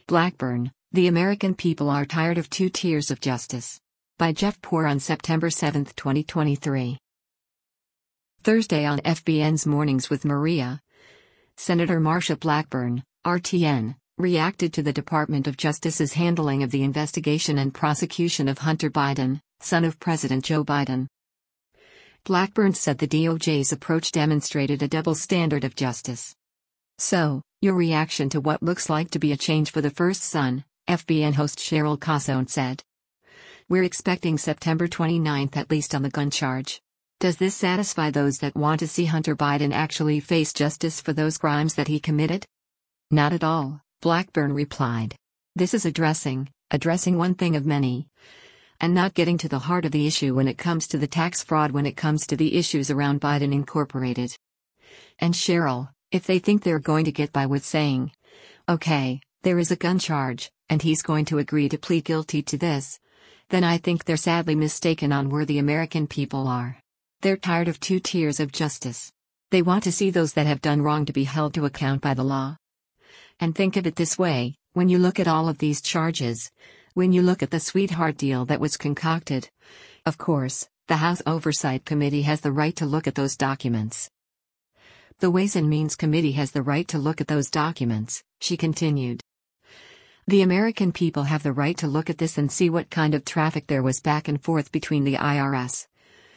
Blackburn, the American people are tired of two tiers of justice. By Jeff Poor on September 7, 2023. Thursday on FBN's Mornings with Maria. Senator Marsha Blackburn, RTN, reacted to the Department of Justice's handling of the investigation and prosecution of Hunter Biden, son of President Joe Biden. Blackburn said the DOJ's approach demonstrated a double standard of justice. So, your reaction to what looks like to be a change for the first son, FBN host Cheryl Casone said. We're expecting September 29 at least on the gun charge. Does this satisfy those that want to see Hunter Biden actually face justice for those crimes that he committed? Not at all, Blackburn replied. This is addressing one thing of many. And not getting to the heart of the issue when it comes to the tax fraud, when it comes to the issues around Biden Incorporated. And Cheryl, if they think they're going to get by with saying, okay, there is a gun charge, and he's going to agree to plead guilty to this, then I think they're sadly mistaken on where the American people are. They're tired of two tiers of justice. They want to see those that have done wrong to be held to account by the law. And think of it this way, when you look at all of these charges, when you look at the sweetheart deal that was concocted, of course, the House Oversight Committee has the right to look at those documents. The Ways and Means Committee has the right to look at those documents, she continued. The American people have the right to look at this and see what kind of traffic there was back and forth between the IRS,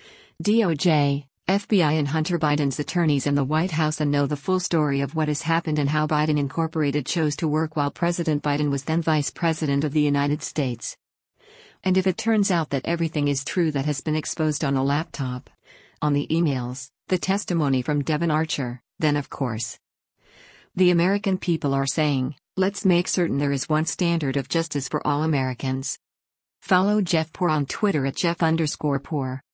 DOJ, FBI and Hunter Biden's attorneys in the White House, and know the full story of what has happened and how Biden Incorporated chose to work while President Biden was then Vice President of the United States. And if it turns out that everything is true that has been exposed on the laptop, on the emails, the testimony from Devon Archer, then of course, the American people are saying, let's make certain there is one standard of justice for all Americans. Follow Jeff Poor on Twitter at Jeff_Poor.